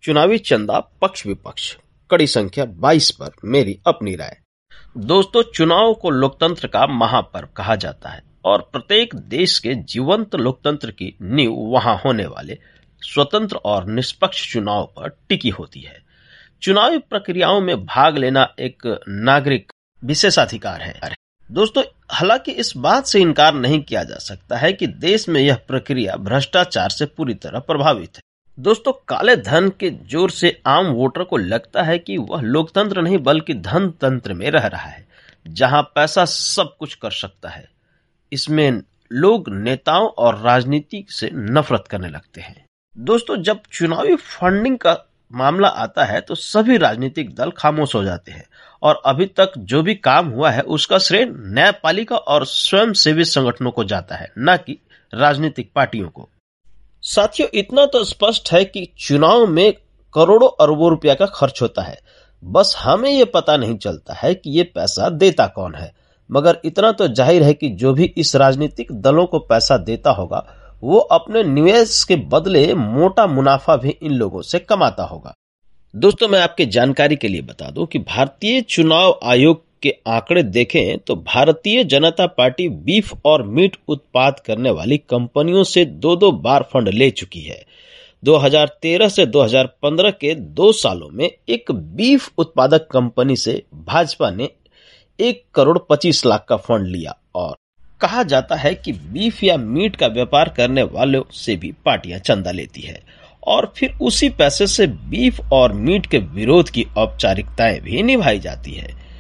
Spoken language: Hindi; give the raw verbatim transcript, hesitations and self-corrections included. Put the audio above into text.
चुनावी चंदा पक्ष विपक्ष कड़ी संख्या बाईस पर मेरी अपनी राय। दोस्तों, चुनाव को लोकतंत्र का महापर्व कहा जाता है और प्रत्येक देश के जीवंत लोकतंत्र की नींव वहां होने वाले स्वतंत्र और निष्पक्ष चुनाव पर टिकी होती है। चुनावी प्रक्रियाओं में भाग लेना एक नागरिक विशेषाधिकार है। दोस्तों, हालांकि इस बात से इनकार नहीं किया जा सकता है कि देश में यह प्रक्रिया भ्रष्टाचार से पूरी तरह प्रभावित है। दोस्तों, काले धन के जोर से आम वोटर को लगता है कि वह लोकतंत्र नहीं बल्कि धन तंत्र में रह रहा है, जहां पैसा सब कुछ कर सकता है। इसमें लोग नेताओं और राजनीति से नफरत करने लगते हैं। दोस्तों, जब चुनावी फंडिंग का मामला आता है तो सभी राजनीतिक दल खामोश हो जाते हैं और अभी तक जो भी काम हुआ है उसका श्रेय न्यायपालिका और स्वयंसेवी संगठनों को जाता है, न कि राजनीतिक पार्टियों को। साथियों, इतना तो स्पष्ट है कि चुनाव में करोड़ों अरबों रुपया का खर्च होता है, बस हमें ये पता नहीं चलता है कि ये पैसा देता कौन है। मगर इतना तो जाहिर है कि जो भी इस राजनीतिक दलों को पैसा देता होगा वो अपने निवेश के बदले मोटा मुनाफा भी इन लोगों से कमाता होगा। दोस्तों, मैं आपके जानकारी के लिए बता दूं कि भारतीय चुनाव आयोग के आंकड़े देखें तो भारतीय जनता पार्टी बीफ और मीट उत्पाद करने वाली कंपनियों से दो दो बार फंड ले चुकी है। दो हज़ार तेरह से दो हज़ार पंद्रह के दो सालों में एक बीफ उत्पादक कंपनी से भाजपा ने एक करोड़ पच्चीस लाख का फंड लिया और कहा जाता है कि बीफ या मीट का व्यापार करने वालों से भी पार्टियां चंदा लेती है और फिर उसी पैसे से बीफ और मीट के विरोध की औपचारिकताएं भी निभाई जाती है।